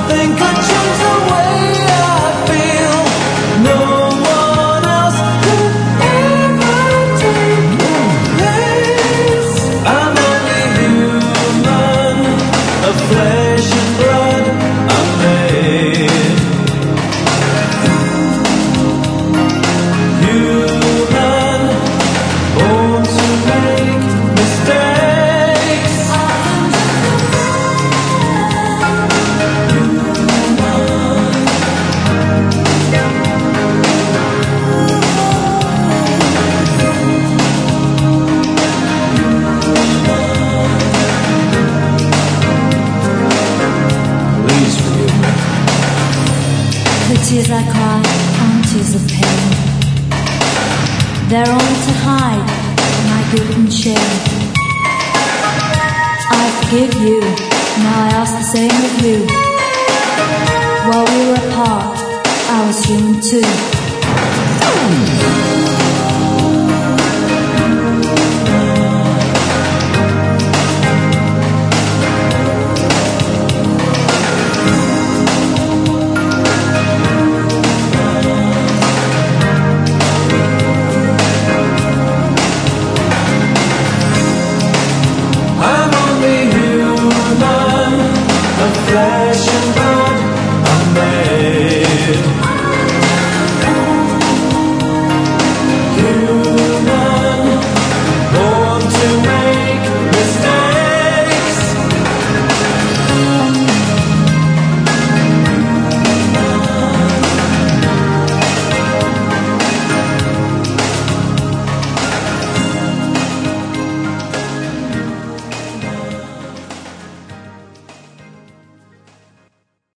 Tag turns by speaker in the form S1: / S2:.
S1: think I changed the way I feel. No one else could ever take your place. I'm only human, of flesh and blood I'm made. Human, born to make mistakes. Please forgive me.
S2: The tears I cry aren't tears of pain. They're only to hide my guilt and shame. I forgive you, now I ask the same of you. While we were apart, I was human too.